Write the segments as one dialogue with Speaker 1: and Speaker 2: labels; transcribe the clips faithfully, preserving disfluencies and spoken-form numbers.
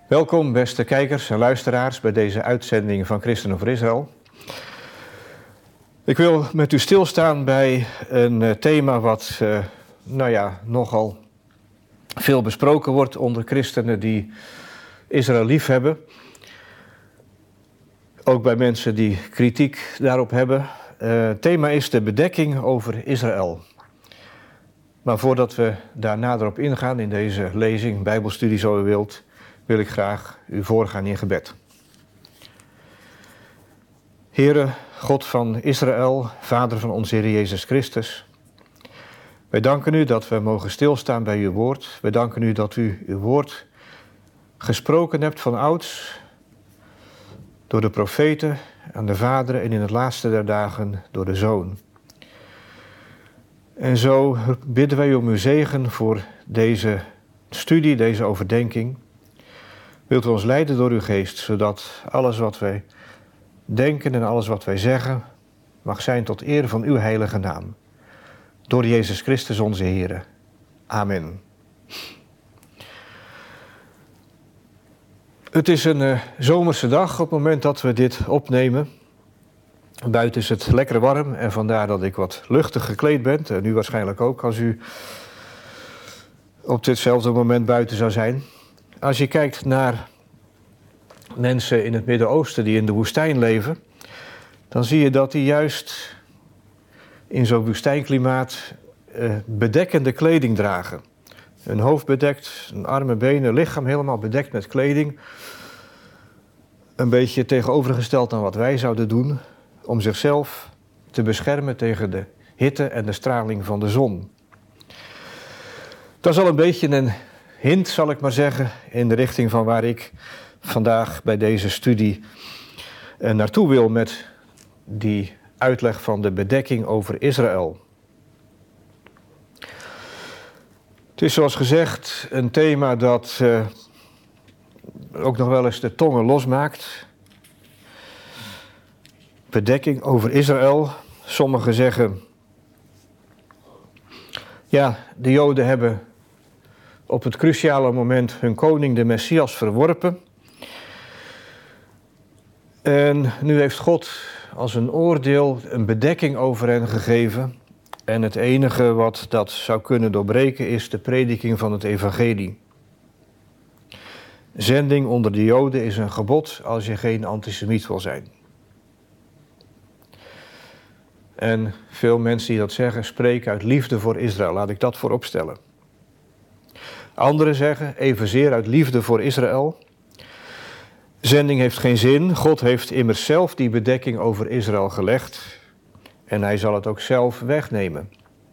Speaker 1: Welkom beste kijkers en luisteraars bij deze uitzending van Christenen voor Israël. Ik wil met u stilstaan bij een thema wat uh, nou ja, nogal veel besproken wordt onder christenen die Israël lief hebben. Ook bij mensen die kritiek daarop hebben. Uh, het thema is de bedekking over Israël. Maar voordat we daar nader op ingaan in deze lezing, bijbelstudie zo u wilt, wil ik graag u voorgaan in gebed. Heere, God van Israël, Vader van onze Heer Jezus Christus. Wij danken u dat we mogen stilstaan bij uw woord. Wij danken u dat u uw woord gesproken hebt van ouds, door de profeten, aan de vaderen en in het laatste der dagen door de Zoon. En zo bidden wij om uw zegen voor deze studie, deze overdenking. Wilt u ons leiden door uw geest, zodat alles wat wij denken en alles wat wij zeggen mag zijn tot eer van uw heilige naam. Door Jezus Christus onze Heer. Amen. Het is een uh, zomerse dag op het moment dat we dit opnemen. Buiten is het lekker warm en vandaar dat ik wat luchtig gekleed ben. En u waarschijnlijk ook als u op ditzelfde moment buiten zou zijn. Als je kijkt naar mensen in het Midden-Oosten die in de woestijn leven, dan zie je dat die juist in zo'n woestijnklimaat uh, bedekkende kleding dragen. Hun hoofd bedekt, hun armen, benen, lichaam helemaal bedekt met kleding. Een beetje tegenovergesteld aan wat wij zouden doen om zichzelf te beschermen tegen de hitte en de straling van de zon. Dat is al een beetje een hint, zal ik maar zeggen, in de richting van waar ik vandaag bij deze studie uh, naartoe wil met die uitleg van de bedekking over Israël. Het is zoals gezegd een thema dat uh, ook nog wel eens de tongen losmaakt. Bedekking over Israël. Sommigen zeggen, ja, de Joden hebben op het cruciale moment hun koning, de Messias, verworpen. En nu heeft God als een oordeel een bedekking over hen gegeven. En het enige wat dat zou kunnen doorbreken is de prediking van het evangelie. Zending onder de Joden is een gebod als je geen antisemiet wil zijn. En veel mensen die dat zeggen, spreken uit liefde voor Israël. Laat ik dat voorop stellen. Anderen zeggen, evenzeer uit liefde voor Israël. Zending heeft geen zin. God heeft immers zelf die bedekking over Israël gelegd. En hij zal het ook zelf wegnemen.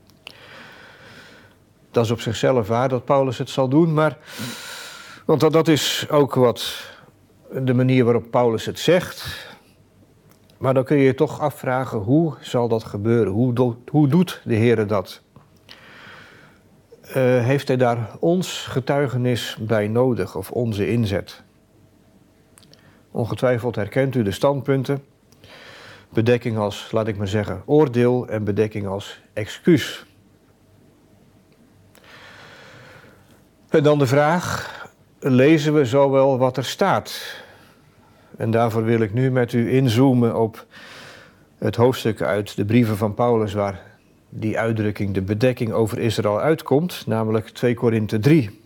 Speaker 1: Dat is op zichzelf waar dat Paulus het zal doen. Maar, want dat, dat is ook wat de manier waarop Paulus het zegt. Maar dan kun je je toch afvragen, hoe zal dat gebeuren? Hoe, do, hoe doet de Heer dat? Uh, heeft hij daar ons getuigenis bij nodig of onze inzet? Ongetwijfeld herkent u de standpunten. Bedekking als, laat ik maar zeggen, oordeel en bedekking als excuus. En dan de vraag, lezen we zo wel wat er staat? En daarvoor wil ik nu met u inzoomen op het hoofdstuk uit de brieven van Paulus waar die uitdrukking, de bedekking over Israël uitkomt, namelijk twee Korinthe drie.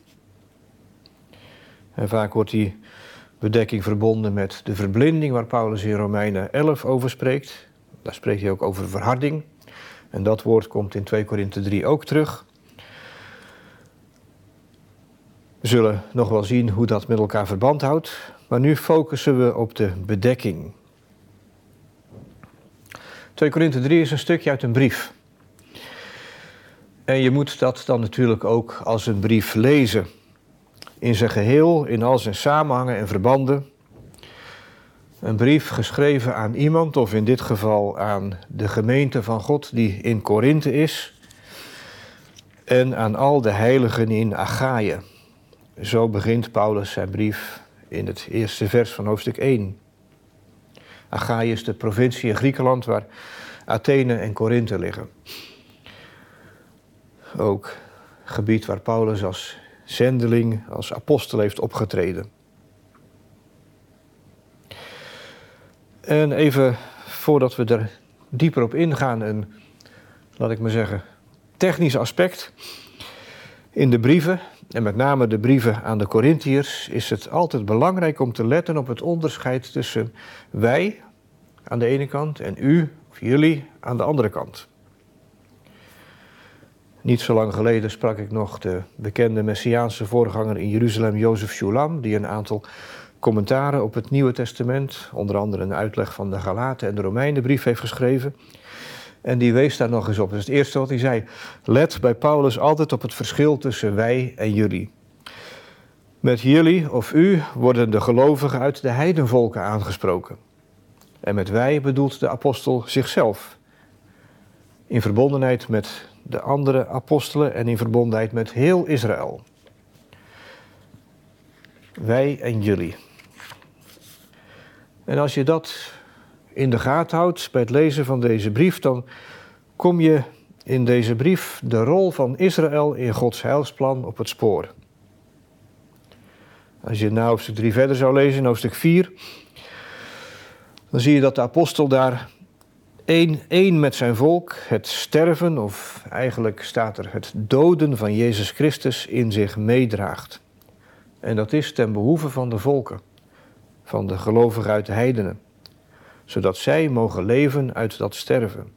Speaker 1: En vaak wordt die bedekking verbonden met de verblinding waar Paulus in Romeinen elf over spreekt. Daar spreekt hij ook over verharding. En dat woord komt in twee Korinthe drie ook terug. We zullen nog wel zien hoe dat met elkaar verband houdt. Maar nu focussen we op de bedekking. twee Korinthe drie is een stukje uit een brief. En je moet dat dan natuurlijk ook als een brief lezen. In zijn geheel, in al zijn samenhangen en verbanden. Een brief geschreven aan iemand, of in dit geval aan de gemeente van God die in Korinthe is. En aan al de heiligen in Achaïe. Zo begint Paulus zijn brief in het eerste vers van hoofdstuk één. Achaïe is de provincie in Griekenland waar Athene en Korinthe liggen. Ook gebied waar Paulus als zendeling, als apostel heeft opgetreden. En even voordat we er dieper op ingaan, een, laat ik maar zeggen, technisch aspect. In de brieven, en met name de brieven aan de Korintiërs, is het altijd belangrijk om te letten op het onderscheid tussen wij aan de ene kant en u of jullie aan de andere kant. Niet zo lang geleden sprak ik nog de bekende Messiaanse voorganger in Jeruzalem, Jozef Shulam, die een aantal commentaren op het Nieuwe Testament, onder andere een uitleg van de Galaten en de Romeinenbrief heeft geschreven. En die wees daar nog eens op. Dat is het eerste wat hij zei. Let bij Paulus altijd op het verschil tussen wij en jullie. Met jullie of u worden de gelovigen uit de heidenvolken aangesproken. En met wij bedoelt de apostel zichzelf. In verbondenheid met de andere apostelen en in verbondenheid met heel Israël. Wij en jullie. En als je dat in de gaten houdt bij het lezen van deze brief, dan kom je in deze brief de rol van Israël in Gods heilsplan op het spoor. Als je naar hoofdstuk drie verder zou lezen, in hoofdstuk vier, dan zie je dat de apostel daar één, één met zijn volk het sterven, of eigenlijk staat er het doden van Jezus Christus in zich meedraagt. En dat is ten behoeve van de volken, van de gelovigen uit de heidenen, zodat zij mogen leven uit dat sterven.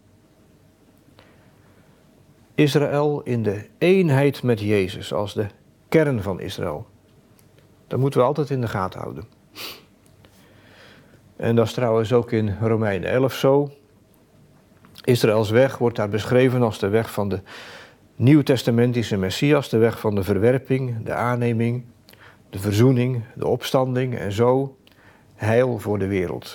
Speaker 1: Israël in de eenheid met Jezus als de kern van Israël. Dat moeten we altijd in de gaten houden. En dat is trouwens ook in Romeinen elf zo. Israëls weg wordt daar beschreven als de weg van de nieuwtestamentische Messias, de weg van de verwerping, de aanneming, de verzoening, de opstanding en zo heil voor de wereld.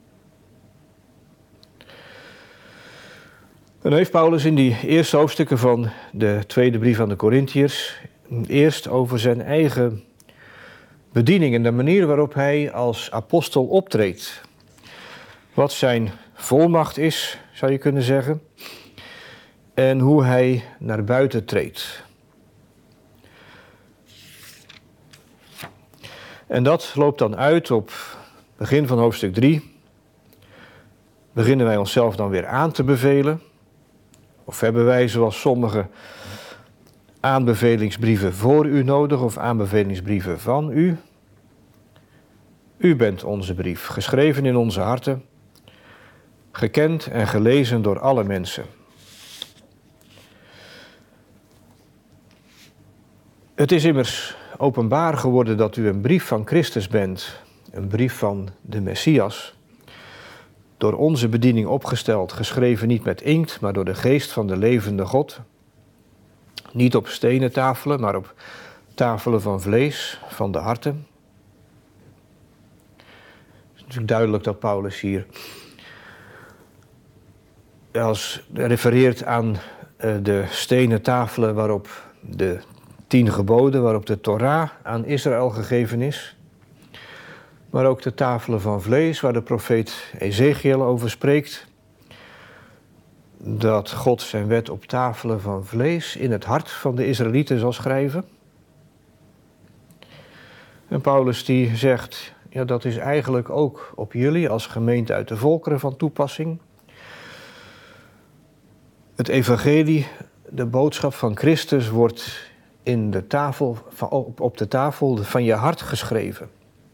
Speaker 1: En dan heeft Paulus in die eerste hoofdstukken van de tweede brief aan de Korintiërs eerst over zijn eigen bediening en de manier waarop hij als apostel optreedt. Wat zijn volmacht is, zou je kunnen zeggen, en hoe hij naar buiten treedt. En dat loopt dan uit op begin van hoofdstuk drie. Beginnen wij onszelf dan weer aan te bevelen? Of hebben wij, zoals sommigen, aanbevelingsbrieven voor u nodig of aanbevelingsbrieven van u? U bent onze brief, geschreven in onze harten, gekend en gelezen door alle mensen. Het is immers openbaar geworden dat u een brief van Christus bent, een brief van de Messias, door onze bediening opgesteld, geschreven niet met inkt, maar door de geest van de levende God. Niet op stenen tafelen, maar op tafelen van vlees, van de harten. Het is natuurlijk duidelijk dat Paulus hier als refereert aan de stenen tafelen waarop de tien geboden, waarop de Torah aan Israël gegeven is. Maar ook de tafelen van vlees, waar de profeet Ezechiel over spreekt. Dat God zijn wet op tafelen van vlees in het hart van de Israëlieten zal schrijven. En Paulus die zegt, ja, dat is eigenlijk ook op jullie als gemeente uit de volkeren van toepassing. Het evangelie, de boodschap van Christus, wordt in de tafel, op de tafel van je hart geschreven.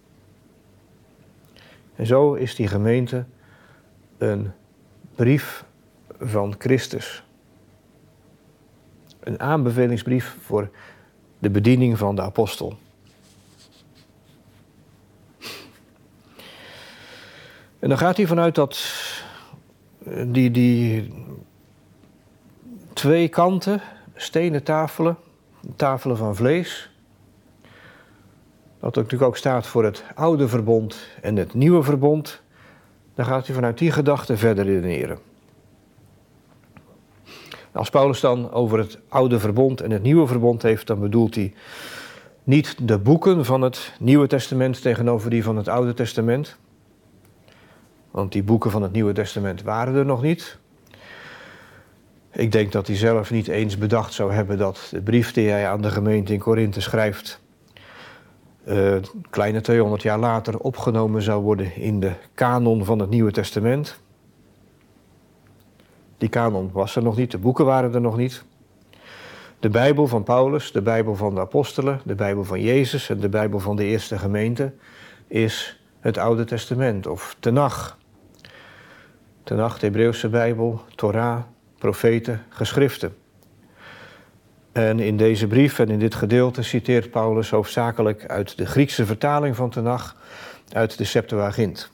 Speaker 1: En zo is die gemeente een brief van Christus. Een aanbevelingsbrief voor de bediening van de apostel. En dan gaat hij vanuit dat die, die twee kanten, stenen tafelen, tafelen van vlees, dat natuurlijk ook staat voor het oude verbond en het nieuwe verbond, dan gaat hij vanuit die gedachte verder redeneren. Als Paulus dan over het oude verbond en het nieuwe verbond heeft, dan bedoelt hij niet de boeken van het Nieuwe Testament tegenover die van het Oude Testament. Want die boeken van het Nieuwe Testament waren er nog niet. Ik denk dat hij zelf niet eens bedacht zou hebben dat de brief die hij aan de gemeente in Korinthe schrijft uh, kleine tweehonderd jaar later opgenomen zou worden in de kanon van het Nieuwe Testament. Die kanon was er nog niet, de boeken waren er nog niet. De Bijbel van Paulus, de Bijbel van de apostelen, de Bijbel van Jezus en de Bijbel van de eerste gemeente is het Oude Testament of Tenach. Tenach, de Hebreeuwse Bijbel, Torah, profeten, geschriften. En in deze brief en in dit gedeelte citeert Paulus hoofdzakelijk uit de Griekse vertaling van Tenach, uit de Septuagint.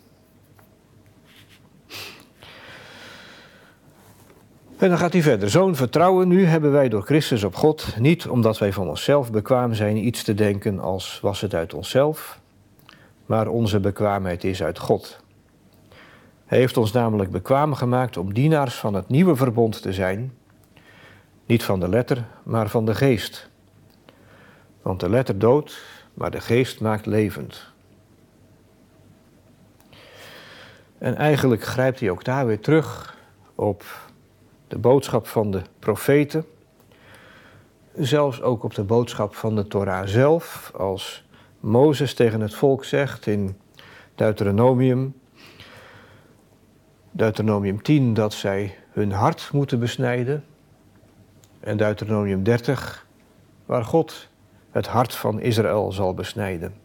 Speaker 1: En dan gaat hij verder. Zo'n vertrouwen nu hebben wij door Christus op God, niet omdat wij van onszelf bekwaam zijn iets te denken als was het uit onszelf, maar onze bekwaamheid is uit God. Hij heeft ons namelijk bekwaam gemaakt om dienaars van het nieuwe verbond te zijn, niet van de letter, maar van de geest. Want de letter doodt, maar de geest maakt levend. En eigenlijk grijpt hij ook daar weer terug op de boodschap van de profeten, zelfs ook op de boodschap van de Torah zelf, als Mozes tegen het volk zegt in Deuteronomium, Deuteronomium tien, dat zij hun hart moeten besnijden, en Deuteronomium dertig, waar God het hart van Israël zal besnijden.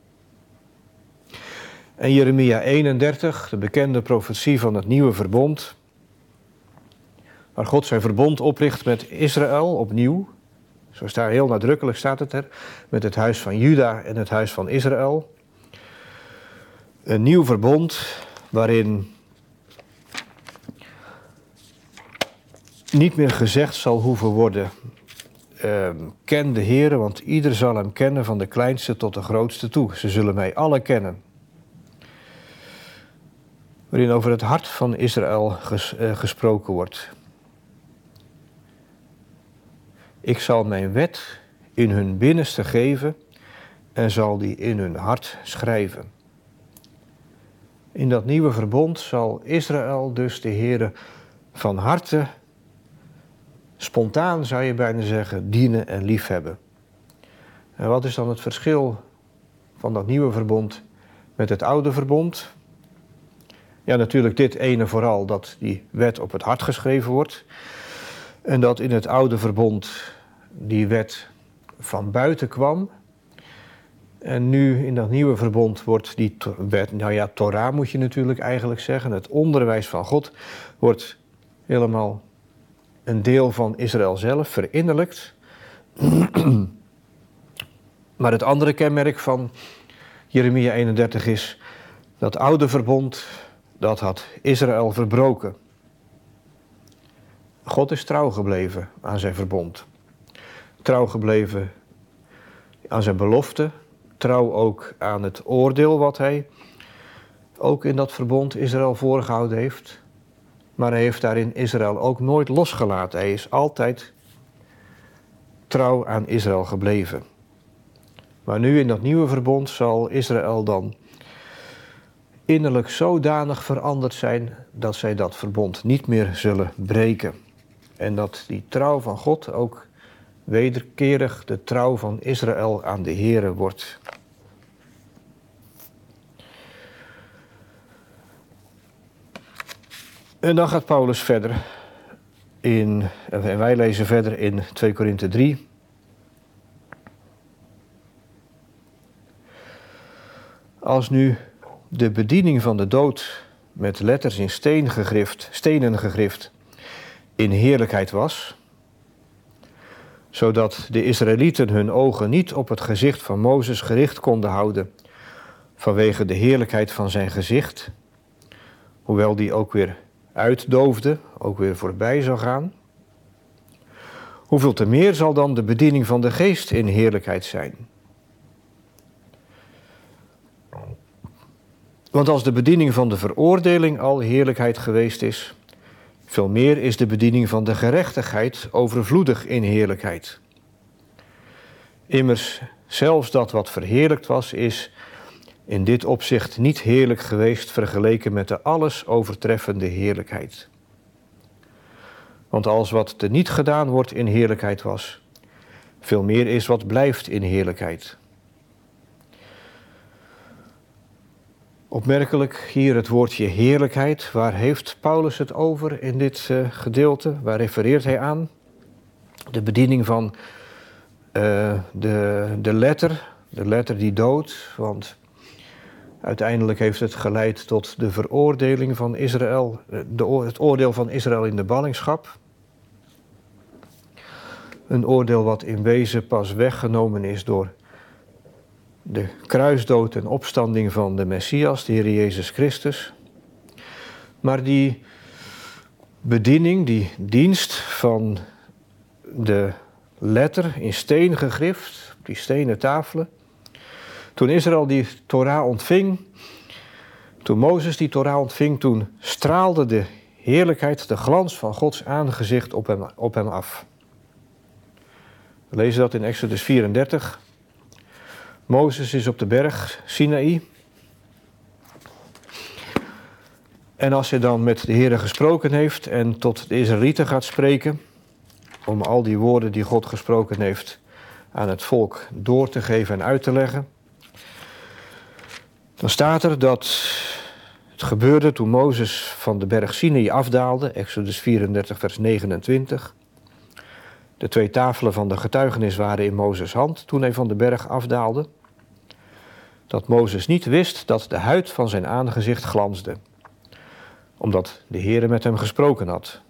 Speaker 1: En Jeremia eenendertig, de bekende profetie van het nieuwe verbond, waar God zijn verbond opricht met Israël opnieuw. Zo staat heel nadrukkelijk staat het er, met het huis van Juda en het huis van Israël. Een nieuw verbond waarin niet meer gezegd zal hoeven worden, uh, ken de Heere, want ieder zal hem kennen van de kleinste tot de grootste toe. Ze zullen mij alle kennen. Waarin over het hart van Israël ges, uh, gesproken wordt. Ik zal mijn wet in hun binnenste geven en zal die in hun hart schrijven. In dat nieuwe verbond zal Israël dus de Heere van harte, spontaan zou je bijna zeggen, dienen en liefhebben. En wat is dan het verschil van dat nieuwe verbond met het oude verbond? Ja, natuurlijk dit ene vooral, dat die wet op het hart geschreven wordt. En dat in het oude verbond die wet van buiten kwam. En nu in dat nieuwe verbond wordt die wet, nou ja, Torah moet je natuurlijk eigenlijk zeggen, het onderwijs van God, wordt helemaal een deel van Israël zelf verinnerlijkt. Maar het andere kenmerk van Jeremia eenendertig is, dat oude verbond, dat had Israël verbroken. God is trouw gebleven aan zijn verbond. Trouw gebleven aan zijn belofte. Trouw ook aan het oordeel wat hij ook in dat verbond Israël voorgehouden heeft. Maar hij heeft daarin Israël ook nooit losgelaten. Hij is altijd trouw aan Israël gebleven. Maar nu in dat nieuwe verbond zal Israël dan innerlijk zodanig veranderd zijn dat zij dat verbond niet meer zullen breken. En dat die trouw van God ook wederkerig de trouw van Israël aan de Heere wordt. En dan gaat Paulus verder in, en wij lezen verder in twee Korinthe drie. Als nu de bediening van de dood met letters in steen gegrift, stenen gegrift in heerlijkheid was, zodat de Israëlieten hun ogen niet op het gezicht van Mozes gericht konden houden vanwege de heerlijkheid van zijn gezicht, hoewel die ook weer uitdoofde, ook weer voorbij zou gaan. Hoeveel te meer zal dan de bediening van de geest in heerlijkheid zijn? Want als de bediening van de veroordeling al heerlijkheid geweest is, veel meer is de bediening van de gerechtigheid overvloedig in heerlijkheid. Immers, zelfs dat wat verheerlijkt was, is in dit opzicht niet heerlijk geweest vergeleken met de alles overtreffende heerlijkheid. Want als wat teniet gedaan wordt in heerlijkheid was, veel meer is wat blijft in heerlijkheid. Opmerkelijk hier het woordje heerlijkheid. Waar heeft Paulus het over in dit uh, gedeelte? Waar refereert hij aan? De bediening van uh, de, de letter, de letter die doodt, want uiteindelijk heeft het geleid tot de veroordeling van Israël, de, het oordeel van Israël in de ballingschap. Een oordeel wat in wezen pas weggenomen is door de kruisdood en opstanding van de Messias, de Heer Jezus Christus. Maar die bediening, die dienst van de letter in steen gegrift, op die stenen tafelen. Toen Israël die Torah ontving, toen Mozes die Torah ontving, toen straalde de heerlijkheid, de glans van Gods aangezicht op hem, op hem af. We lezen dat in Exodus vierendertig. Mozes is op de berg Sinaï. En als hij dan met de Heere gesproken heeft en tot de Israëlieten gaat spreken, om al die woorden die God gesproken heeft aan het volk door te geven en uit te leggen, dan staat er dat het gebeurde toen Mozes van de berg Sinaï afdaalde, Exodus vierendertig vers negenentwintig. De twee tafelen van de getuigenis waren in Mozes' hand toen hij van de berg afdaalde. Dat Mozes niet wist dat de huid van zijn aangezicht glansde, omdat de Heere met hem gesproken had.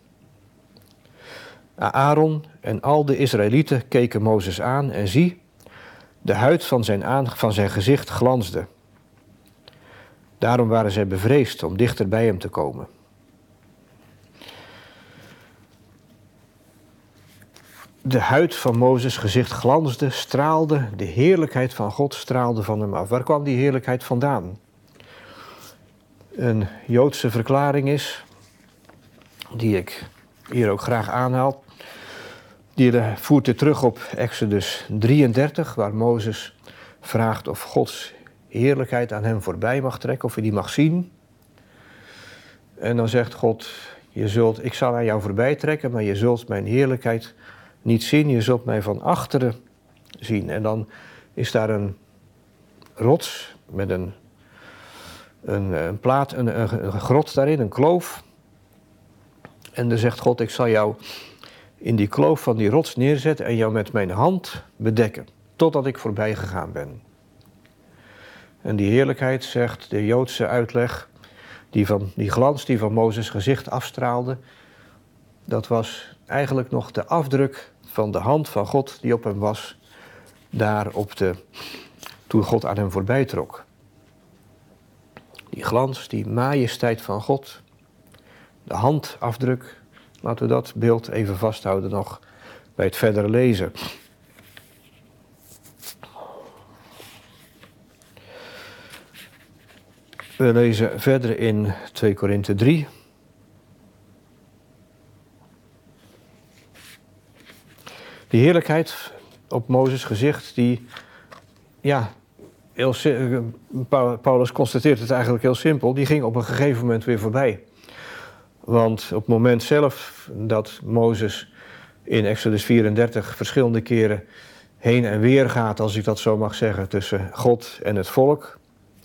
Speaker 1: Aaron en al de Israëlieten keken Mozes aan en zie, de huid van zijn, aan, van zijn gezicht glansde. Daarom waren zij bevreesd om dichter bij hem te komen. De huid van Mozes' gezicht glansde, straalde, de heerlijkheid van God straalde van hem af. Waar kwam die heerlijkheid vandaan? Een Joodse verklaring is, die ik hier ook graag aanhaal, die voert dit terug op Exodus drieëndertig, waar Mozes vraagt of Gods heerlijkheid aan hem voorbij mag trekken, of hij die mag zien. En dan zegt God, je zult, ik zal aan jou voorbij trekken, maar je zult mijn heerlijkheid niet zien, je zult mij van achteren zien. En dan is daar een rots met een, een, een plaat, een, een, een grot daarin, een kloof. En dan zegt God, ik zal jou in die kloof van die rots neerzetten en jou met mijn hand bedekken, totdat ik voorbij gegaan ben. En die heerlijkheid, zegt de Joodse uitleg, die, van, die glans die van Mozes' gezicht afstraalde, dat was eigenlijk nog de afdruk van de hand van God die op hem was, daar op de, toen God aan hem voorbij trok. Die glans, die majesteit van God, de handafdruk, laten we dat beeld even vasthouden nog bij het verdere lezen. We lezen verder in twee Korinthe drie. Die heerlijkheid op Mozes' gezicht, die, ja, heel, Paulus constateert het eigenlijk heel simpel, die ging op een gegeven moment weer voorbij. Want op het moment zelf dat Mozes in Exodus vierendertig verschillende keren heen en weer gaat, als ik dat zo mag zeggen, tussen God en het volk,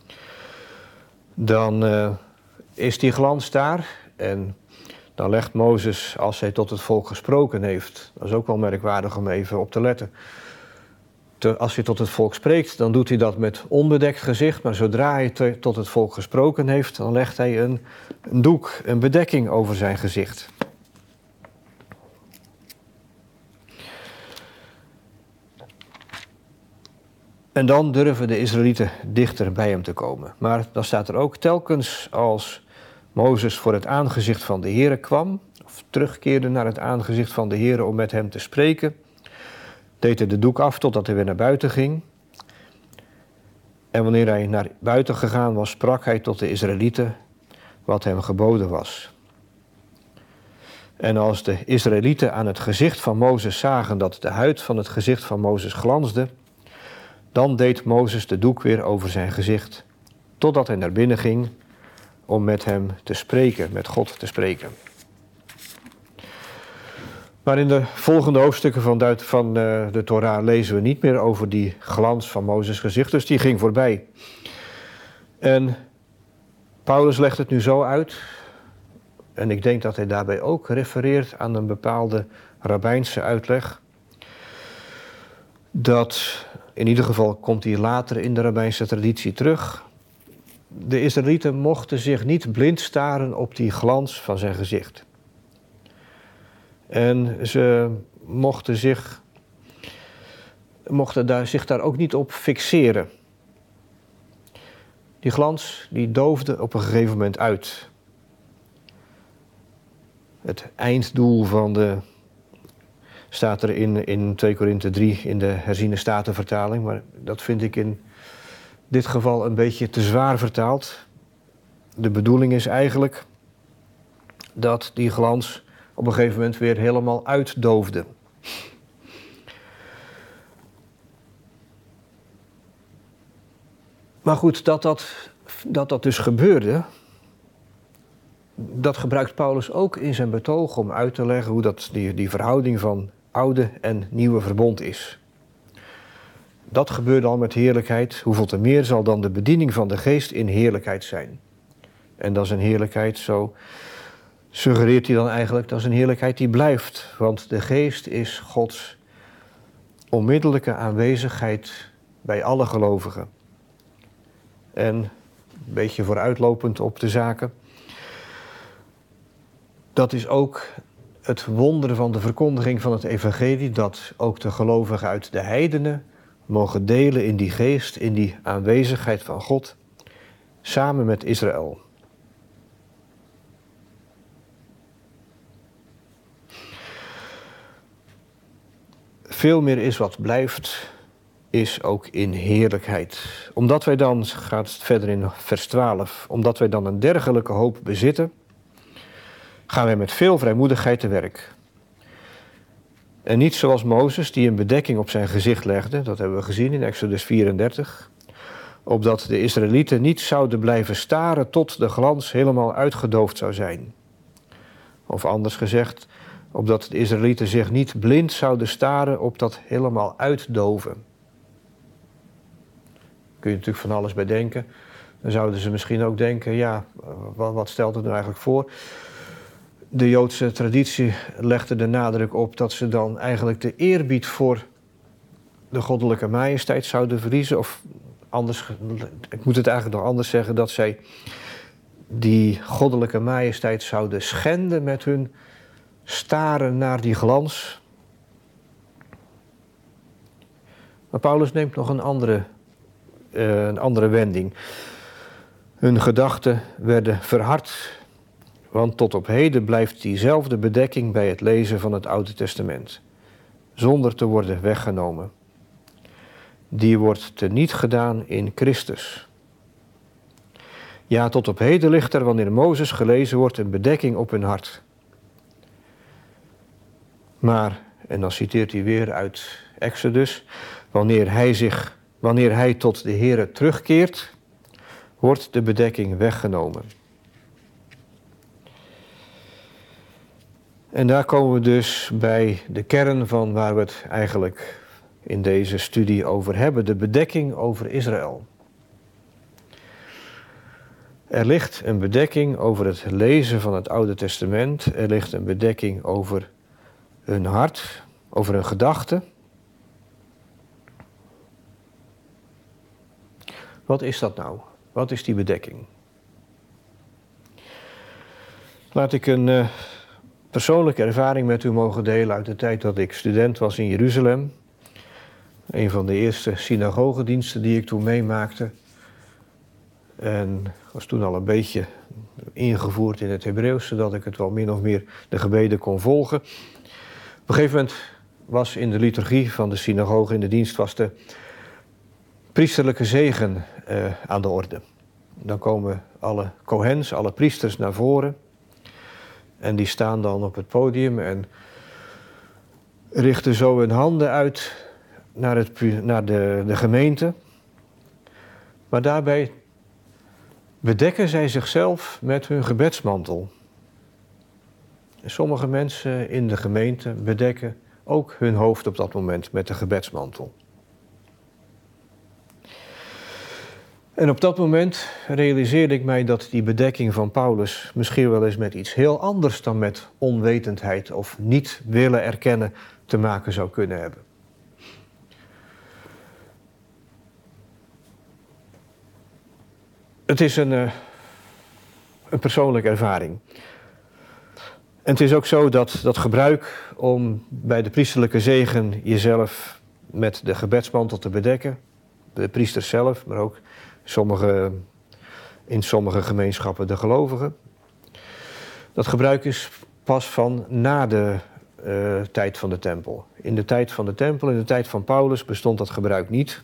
Speaker 1: dan uh, is die glans daar en dan legt Mozes, als hij tot het volk gesproken heeft, dat is ook wel merkwaardig om even op te letten, te, als hij tot het volk spreekt, dan doet hij dat met onbedekt gezicht, maar zodra hij te, tot het volk gesproken heeft, dan legt hij een, een doek, een bedekking over zijn gezicht. En dan durven de Israëlieten dichter bij hem te komen. Maar dan staat er ook, telkens als Mozes voor het aangezicht van de Heere kwam, of terugkeerde naar het aangezicht van de Heere om met hem te spreken, deed hij de doek af totdat hij weer naar buiten ging. En wanneer hij naar buiten gegaan was, sprak hij tot de Israëlieten wat hem geboden was. En als de Israëlieten aan het gezicht van Mozes zagen dat de huid van het gezicht van Mozes glansde, dan deed Mozes de doek weer over zijn gezicht, totdat hij naar binnen ging om met hem te spreken, met God te spreken. Maar in de volgende hoofdstukken van de, van de Torah lezen we niet meer over die glans van Mozes' gezicht, dus die ging voorbij. En Paulus legt het nu zo uit, en ik denk dat hij daarbij ook refereert aan een bepaalde rabbijnse uitleg, dat, in ieder geval komt hij later in de rabbijnse traditie terug, de Israëlieten mochten zich niet blind staren op die glans van zijn gezicht. En ze mochten zich, mochten daar, zich daar ook niet op fixeren. Die glans die doofde op een gegeven moment uit. Het einddoel van de, staat er in, in twee Korinthe drie in de herziene statenvertaling, maar dat vind ik in dit geval een beetje te zwaar vertaald. De bedoeling is eigenlijk dat die glans op een gegeven moment weer helemaal uitdoofde. Maar goed, dat dat, dat dat dus gebeurde, dat gebruikt Paulus ook in zijn betoog om uit te leggen hoe dat die, die verhouding van oude en nieuwe verbond is. Dat gebeurde al met heerlijkheid, hoeveel te meer zal dan de bediening van de geest in heerlijkheid zijn. En dat is een heerlijkheid, zo suggereert hij dan eigenlijk, dat is een heerlijkheid die blijft. Want de geest is Gods onmiddellijke aanwezigheid bij alle gelovigen. En een beetje vooruitlopend op de zaken, dat is ook het wonder van de verkondiging van het evangelie, dat ook de gelovigen uit de heidenen mogen delen in die geest, in die aanwezigheid van God, samen met Israël. Veel meer is wat blijft, is ook in heerlijkheid. Omdat wij dan, gaat het verder in vers twaalf, omdat wij dan een dergelijke hoop bezitten, gaan wij met veel vrijmoedigheid te werk. En niet zoals Mozes, die een bedekking op zijn gezicht legde, dat hebben we gezien in Exodus vierendertig, opdat de Israëlieten niet zouden blijven staren tot de glans helemaal uitgedoofd zou zijn. Of anders gezegd, opdat de Israëlieten zich niet blind zouden staren op dat helemaal uitdoven. Kun je natuurlijk van alles bij denken. Dan zouden ze misschien ook denken, ja, wat stelt het nou eigenlijk voor? De Joodse traditie legde de nadruk op dat ze dan eigenlijk de eerbied voor de goddelijke majesteit zouden verliezen. Of anders, ik moet het eigenlijk nog anders zeggen, dat zij die goddelijke majesteit zouden schenden met hun staren naar die glans. Maar Paulus neemt nog een andere, uh, een andere wending. Hun gedachten werden verhard, want tot op heden blijft diezelfde bedekking bij het lezen van het Oude Testament, zonder te worden weggenomen. Die wordt teniet gedaan in Christus. Ja, tot op heden ligt er, wanneer Mozes gelezen wordt, een bedekking op hun hart. Maar, en dan citeert hij weer uit Exodus, wanneer hij, zich, wanneer hij tot de Heere terugkeert, wordt de bedekking weggenomen. En daar komen we dus bij de kern van waar we het eigenlijk in deze studie over hebben, de bedekking over Israël. Er ligt een bedekking over het lezen van het Oude Testament, er ligt een bedekking over hun hart, over hun gedachten. Wat is dat nou? Wat is die bedekking? Laat ik een uh, persoonlijke ervaring met u mogen delen uit de tijd dat ik student was in Jeruzalem. Een van de eerste synagogediensten die ik toen meemaakte. En was toen al een beetje ingevoerd in het Hebreeuws, zodat ik het wel min of meer de gebeden kon volgen. Op een gegeven moment was in de liturgie van de synagoge in de dienst was de priesterlijke zegen uh, aan de orde. Dan komen alle kohens, alle priesters naar voren. En die staan dan op het podium en richten zo hun handen uit naar, het, naar de, de gemeente. Maar daarbij bedekken zij zichzelf met hun gebedsmantel. En sommige mensen in de gemeente bedekken ook hun hoofd op dat moment met de gebedsmantel. En op dat moment realiseerde ik mij dat die bedekking van Paulus misschien wel eens met iets heel anders dan met onwetendheid of niet willen erkennen te maken zou kunnen hebben. Het is een, uh, een persoonlijke ervaring. En het is ook zo dat dat gebruik om bij de priesterlijke zegen jezelf met de gebedsmantel te bedekken, de priesters zelf, maar ook sommige, in sommige gemeenschappen de gelovigen. Dat gebruik is pas van na de uh, tijd van de tempel. In de tijd van de tempel, in de tijd van Paulus, bestond dat gebruik niet.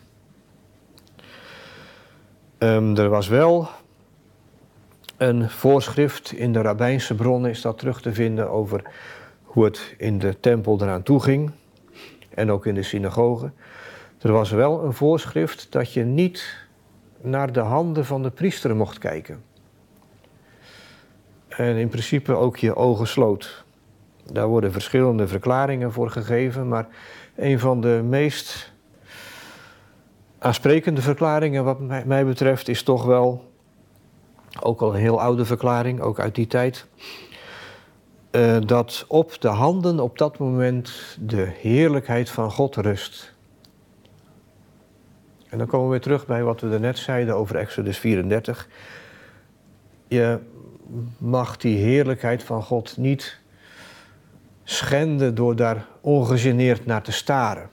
Speaker 1: Um, er was wel een voorschrift, in de rabbijnse bronnen is dat terug te vinden over hoe het in de tempel eraan toe ging. En ook in de synagoge. Er was wel een voorschrift dat je niet naar de handen van de priester mocht kijken. En in principe ook je ogen sloot. Daar worden verschillende verklaringen voor gegeven, maar een van de meest aansprekende verklaringen wat mij betreft is toch wel, ook al een heel oude verklaring, ook uit die tijd, uh, dat op de handen op dat moment de heerlijkheid van God rust. En dan komen we weer terug bij wat we er net zeiden over Exodus vierendertig. Je mag die heerlijkheid van God niet schenden door daar ongegeneerd naar te staren.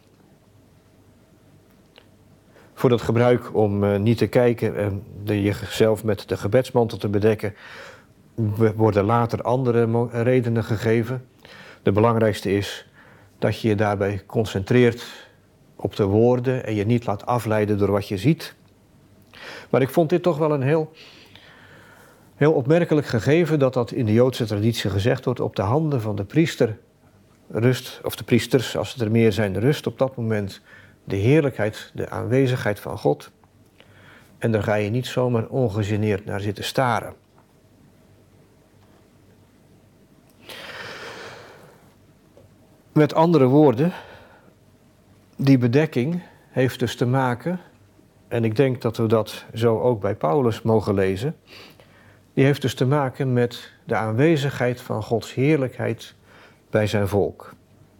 Speaker 1: Voor dat gebruik om uh, niet te kijken en de, jezelf met de gebedsmantel te bedekken, worden later andere redenen gegeven. De belangrijkste is dat je je daarbij concentreert op de woorden en je niet laat afleiden door wat je ziet. Maar ik vond dit toch wel een heel, heel opmerkelijk gegeven dat dat in de Joodse traditie gezegd wordt: op de handen van de priester rust, of de priesters, als het er meer zijn, rust op dat moment de heerlijkheid, de aanwezigheid van God. En daar ga je niet zomaar ongegeneerd naar zitten staren. Met andere woorden, die bedekking heeft dus te maken, en ik denk dat we dat zo ook bij Paulus mogen lezen, die heeft dus te maken met de aanwezigheid van Gods heerlijkheid bij zijn volk.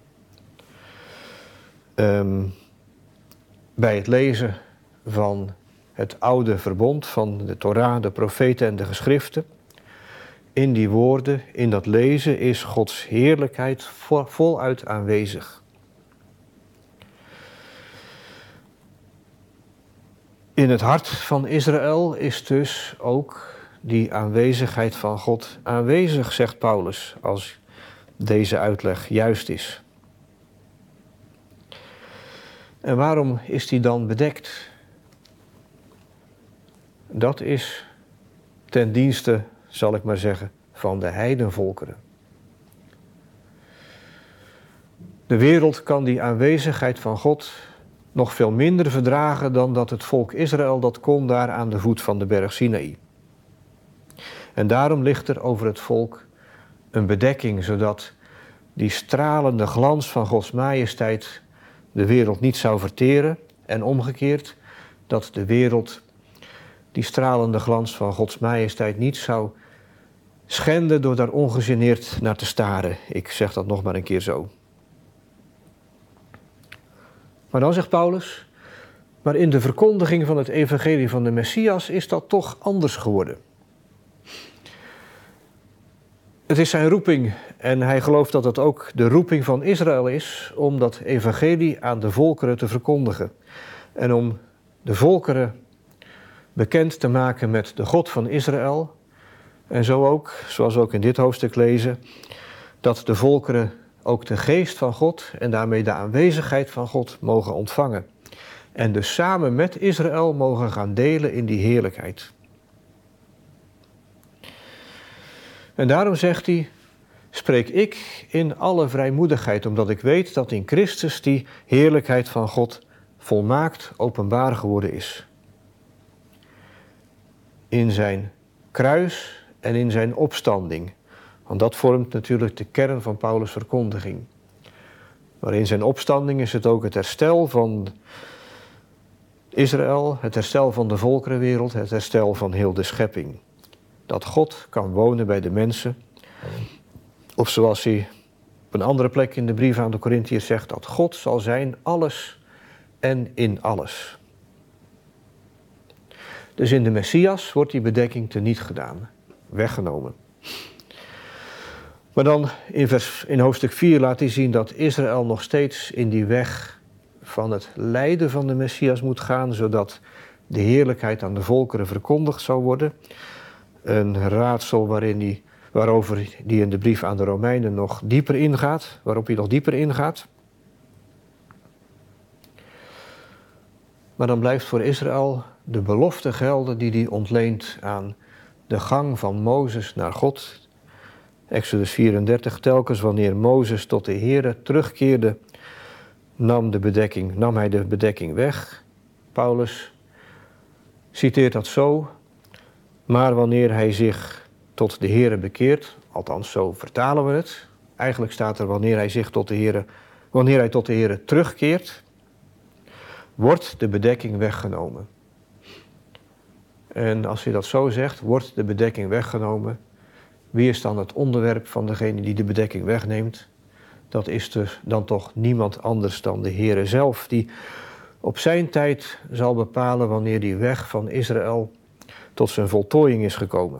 Speaker 1: Um, bij het lezen van het oude verbond, van de Torah, de profeten en de geschriften, in die woorden, in dat lezen, is Gods heerlijkheid voluit aanwezig. In het hart van Israël is dus ook die aanwezigheid van God aanwezig, zegt Paulus, als deze uitleg juist is. En waarom is die dan bedekt? Dat is ten dienste, zal ik maar zeggen, van de heidenvolkeren. De wereld kan die aanwezigheid van God nog veel minder verdragen dan dat het volk Israël dat kon daar aan de voet van de berg Sinaï. En daarom ligt er over het volk een bedekking, zodat die stralende glans van Gods majesteit de wereld niet zou verteren, en omgekeerd, dat de wereld die stralende glans van Gods majesteit niet zou schenden door daar ongegeneerd naar te staren. Ik zeg dat nog maar een keer zo. Maar dan zegt Paulus, maar in de verkondiging van het evangelie van de Messias is dat toch anders geworden. Het is zijn roeping en hij gelooft dat het ook de roeping van Israël is om dat evangelie aan de volkeren te verkondigen. En om de volkeren bekend te maken met de God van Israël. En zo ook, zoals we ook in dit hoofdstuk lezen, dat de volkeren ook de geest van God en daarmee de aanwezigheid van God mogen ontvangen. En dus samen met Israël mogen gaan delen in die heerlijkheid. En daarom zegt hij, spreek ik in alle vrijmoedigheid, omdat ik weet dat in Christus die heerlijkheid van God volmaakt openbaar geworden is. In zijn kruis en in zijn opstanding. Want dat vormt natuurlijk de kern van Paulus' verkondiging. Maar in zijn opstanding is het ook het herstel van Israël, het herstel van de volkerenwereld, het herstel van heel de schepping. Dat God kan wonen bij de mensen. Of zoals hij op een andere plek in de brief aan de Korintiërs zegt, dat God zal zijn alles en in alles. Dus in de Messias wordt die bedekking teniet gedaan, weggenomen. Maar dan in, vers, in hoofdstuk vier laat hij zien dat Israël nog steeds in die weg van het lijden van de Messias moet gaan, zodat de heerlijkheid aan de volkeren verkondigd zal worden. Een raadsel waarin hij, waarover hij in de brief aan de Romeinen nog dieper ingaat, waarop hij nog dieper ingaat. Maar dan blijft voor Israël de belofte gelden die hij ontleent aan de gang van Mozes naar God. Exodus vierendertig, telkens wanneer Mozes tot de Heere terugkeerde, nam, de bedekking, nam hij de bedekking weg. Paulus citeert dat zo. Maar wanneer hij zich tot de Heere bekeert, althans zo vertalen we het. Eigenlijk staat er wanneer hij zich tot de Heere, wanneer hij tot de Heere terugkeert, wordt de bedekking weggenomen. En als hij dat zo zegt, wordt de bedekking weggenomen. Wie is dan het onderwerp van degene die de bedekking wegneemt? Dat is dus dan toch niemand anders dan de Heere zelf, die op zijn tijd zal bepalen wanneer die weg van Israël tot zijn voltooiing is gekomen.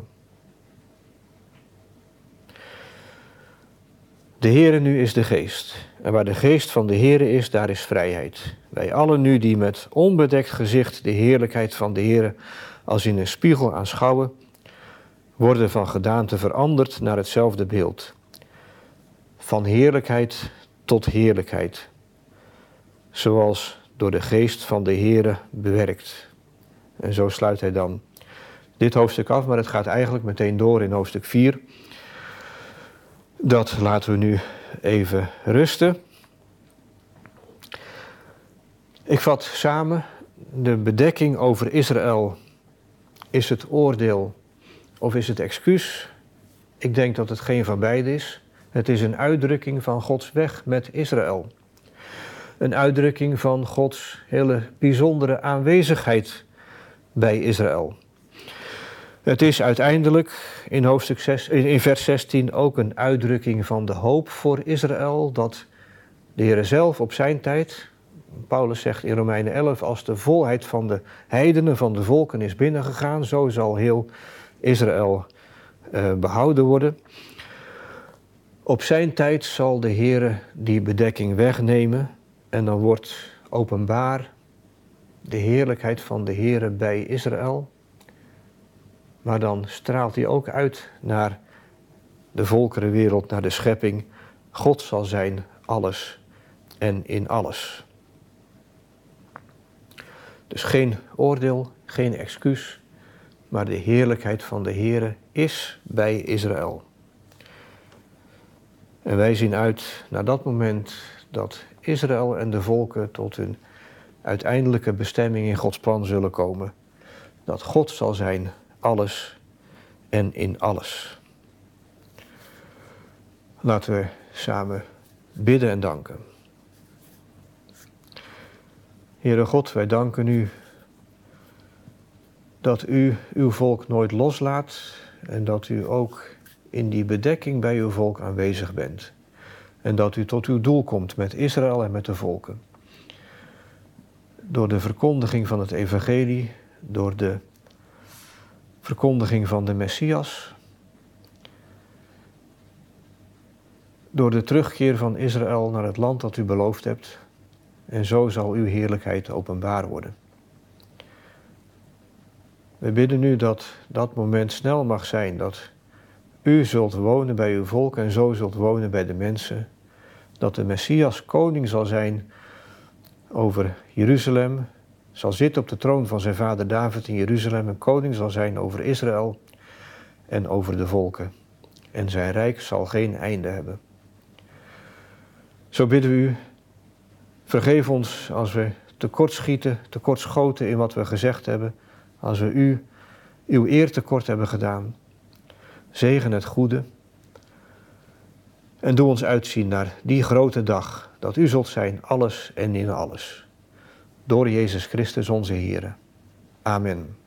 Speaker 1: De Heere nu is de geest. En waar de geest van de Heere is, daar is vrijheid. Wij allen nu die met onbedekt gezicht de heerlijkheid van de Heere als in een spiegel aanschouwen, worden van gedaante veranderd naar hetzelfde beeld. Van heerlijkheid tot heerlijkheid. Zoals door de geest van de Heere bewerkt. En zo sluit hij dan dit hoofdstuk af, maar het gaat eigenlijk meteen door in hoofdstuk vier. Dat laten we nu even rusten. Ik vat samen, de bedekking over Israël is het oordeel of is het excuus? Ik denk dat het geen van beide is. Het is een uitdrukking van Gods weg met Israël. Een uitdrukking van Gods hele bijzondere aanwezigheid bij Israël. Het is uiteindelijk in, hoofdstuk zes, in vers zestien ook een uitdrukking van de hoop voor Israël, dat de Heere zelf op zijn tijd, Paulus zegt in Romeinen elf, als de volheid van de heidenen, van de volken is binnengegaan, zo zal heel Israël uh, behouden worden. Op zijn tijd zal de Heere die bedekking wegnemen en dan wordt openbaar de heerlijkheid van de Heere bij Israël. Maar dan straalt hij ook uit naar de volkerenwereld, naar de schepping. God zal zijn alles en in alles. Dus geen oordeel, geen excuus, maar de heerlijkheid van de Heere is bij Israël. En wij zien uit naar dat moment dat Israël en de volken tot hun uiteindelijke bestemming in Gods plan zullen komen. Dat God zal zijn alles en in alles. Laten we samen bidden en danken. Heere God, wij danken u dat u uw volk nooit loslaat en dat u ook in die bedekking bij uw volk aanwezig bent. En dat u tot uw doel komt met Israël en met de volken. Door de verkondiging van het evangelie, door de verkondiging van de Messias, door de terugkeer van Israël naar het land dat u beloofd hebt. En zo zal uw heerlijkheid openbaar worden. We bidden nu dat dat moment snel mag zijn, dat u zult wonen bij uw volk en zo zult wonen bij de mensen. Dat de Messias koning zal zijn over Jeruzalem, zal zitten op de troon van zijn vader David in Jeruzalem en koning zal zijn over Israël en over de volken. En zijn rijk zal geen einde hebben. Zo bidden we u, vergeef ons als we tekortschieten, tekortschoten in wat we gezegd hebben, als we u, uw eer tekort hebben gedaan. Zegen het goede en doe ons uitzien naar die grote dag, dat u zult zijn alles en in alles. door Jezus Christus onze Heer. Amen.